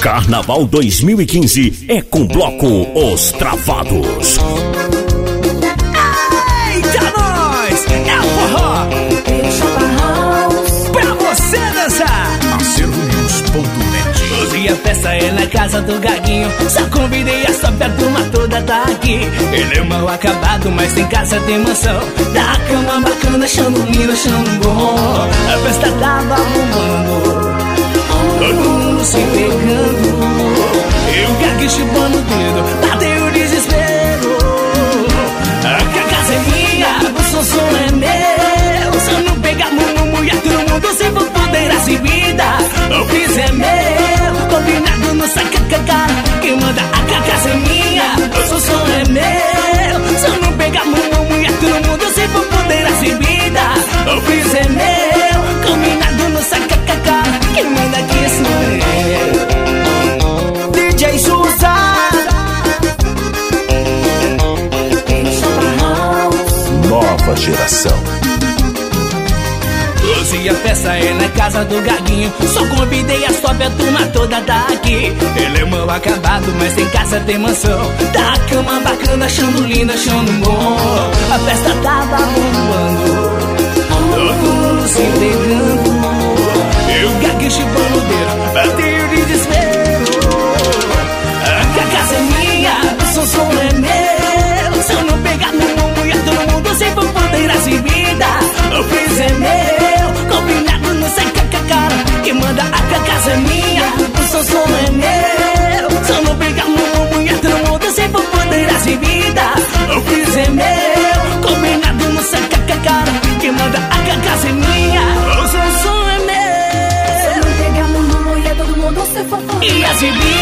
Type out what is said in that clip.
Carnaval 2015 é com Bloco Os Travados. Eita, nós! É o forró! Pra você dançar! AcervoNews.net. Hoje a festa é na casa do Gaguinho. Só convidei a sua turma toda tá aqui. Ele é mal acabado, mas em casa tem mansão. Da cama bacana, achando lindo, achando bom. A festa tava bombando, todo mundo se pegando. E o Gaguinho chupando o dedo, bateu o desespero. A casa é minha, o som é meu. Se eu não pegar mulher, todo mundo se for poder a vida. O piso é meu, combinado no saca cara. Quem manda a casa é minha, o som é meu. Se eu não pegar mulher, todo mundo se for poder a vida. O piso é meu, combinado no saca cara. Quem manda aqui sou eu, DJ Souza. Nova geração. Hoje a festa é na casa do Gaguinho. Só convidei a sua turma toda tá aqui. Ele é mal acabado, mas em casa tem mansão. Da cama bacana, achando lindo, achando bom. A festa tava bombando, todo mundo se pegando. E o Gaguinho chupando o dedo, bateu de desespero. A casa é minha, o som é meu. Se eu não pegar mulher, todo mundo se for poder a vida. O piso é meu, combinado no seca cara. Quem manda a casa é minha, o som é meu. Se eu não pegar mulher, todo mundo se for poder a vida. O piso é meu, combinado no seca cara. Quem manda a casa é minha, o som é meu. Se eu não pegar mulher, todo mundo se for poder a vida.